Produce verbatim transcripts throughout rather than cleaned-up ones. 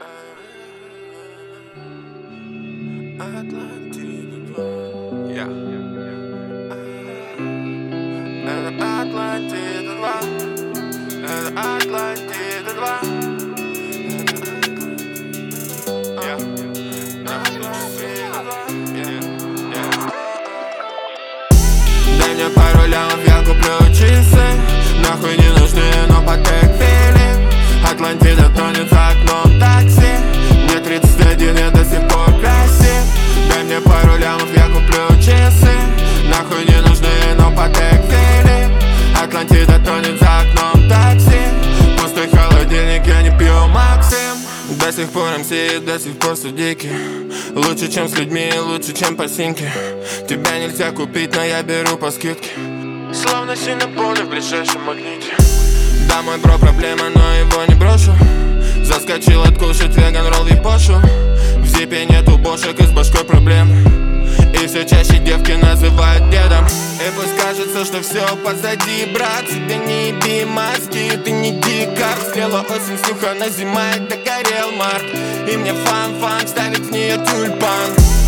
Атлантида два. Yeah. Это Атлантида два. Это Атлантида два. Yeah. Атлантида два. Yeah. Yeah. Дай мне пару лямов, я куплю часы. Нахуй не нужны, но Патек Филипп. Атлантида тонет за окном такси. Мне тридцать один, я до сих пор красив. Дай мне пару лямов, я куплю часы. Нахуй не нужны, но Патек Филипп. Атлантида тонет за окном такси. Пустой холодильник, я не пью Максим. До сих пор эм си, до сих пор судейки. Лучше, чем с людьми, лучше, чем по синьке. Тебя нельзя купить, но я беру по скидке. Словно синеполе в ближайшем магните. Да, мой бро проблема, но его не брошу. Заскочил откушать веган-ролл и пошу. В зипе нету бошек и с башкой проблем. И все чаще девки называют дедом. И пусть кажется, что все позади, брат. Тебе не еби маски, ты не дикар. Слела осень, снюхана зима, и догорел март. И мне фан-фан ставить в нее тюльпан.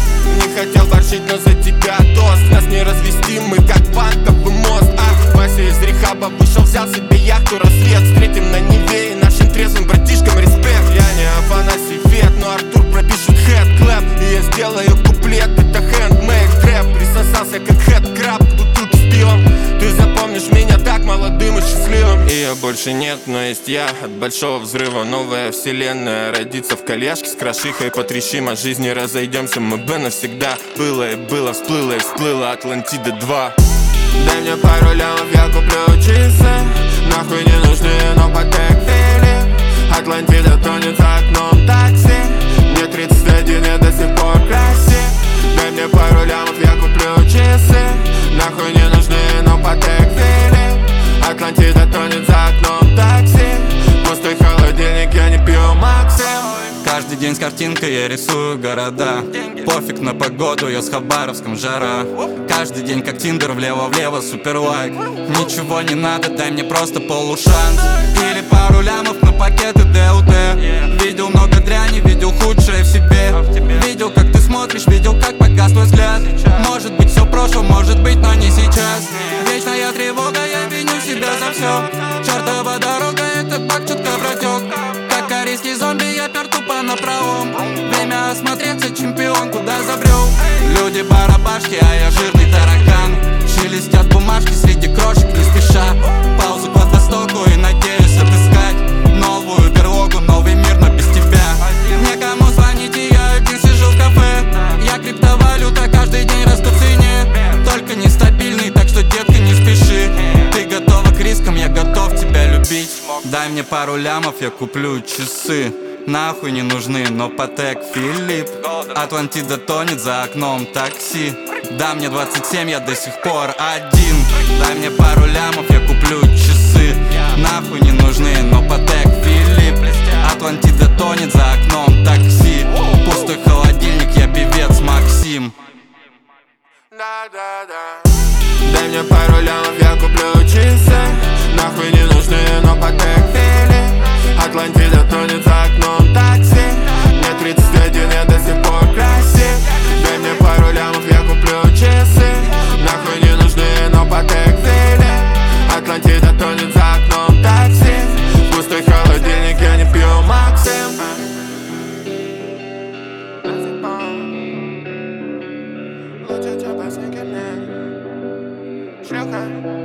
Не хотел борщить, но за тебя тост. Нас не развести, мы как банковый мост. А Вася из рехаба вышел, взял себе яхту, рассвет. Встретим на Неве и нашим трезвым братишкам респект. Я не Афанасий Фет, но Артур пропишет хэт-клэп. И я сделаю куплет, это хэндмейд трэп. Присосался как хэт-краб к бутылке с пивом. Ты запомнишь меня так молодым и счастливым. Ее больше нет, но есть я. От большого взрыва новая вселенная родится в коляске с крошихой. Потрещим о жизни, разойдемся мы бы навсегда. Было и было, всплыло и всплыло Атлантида два. Дай мне пару лямов, я куплю часы. Нахуй не нужны, но Патек Филипп. Атлантида тонет за окном такси. Мне тридцать один, я до сих пор красив. Дай мне пару лямов, я куплю часы. Нахуй не нужны, но Патек Филипп. Атлантида тонет за окном такси. Пустой холодильник, я не пью Максим. Каждый день с картинкой я рисую города. Пофиг на погоду, я с Хабаровском жара. Каждый день как Тиндер, влево-влево, супер лайк. Ничего не надо, дай мне просто полушанс. Или пару лямов на пакеты дэ у тэ. Видел много дряни, видел худшее в себе. Видел, как ты смотришь, видел, как погас твой взгляд. Может быть все в прошлом, может быть, но не сейчас. Вечная тревога, я виню себя за все. Чертова дорога, этот бак четко протек. Как корейский зомби, я пер тупо напролом. Время осмотреться, чемпион, куда забрел. Люди барабашки, а я жирный таракан. Шелестят бумажки среди крошек, не спеша. Паузу к востоку и надеюсь отыскать новую берлогу, новый мир, но без тебя. Некому звонить, и я один сижу в кафе. Я криптовалюта, каждый день расту в цене. Только нестабильный, так что, детка, не спеши. Ты готова к рискам, я готов тебя любить. Дай мне пару лямов, я куплю часы. Нахуй не нужны, но Патек Филипп. Атлантида тонет за окном такси. Да, мне двадцать семь, я до сих пор один. Дай мне пару лямов, я куплю часы. Нахуй не нужны, но Патек Филипп. Атлантида тонет за окном такси. Пустой холодильник, я певец Максим. Дай мне пару лямов, я куплю часы. Нахуй не нужны, но Патек Филипп. Атлантида тонет за окном такси. Мне тридцать один, я до сих пор красив. Дай мне пару лямов, я куплю часы. Нахуй не нужны, но Патек Филипп. Атлантида тонет за окном такси. Пустой холодильник, я не пью Максим. Лучше, чем по синьке мне. Шлюха.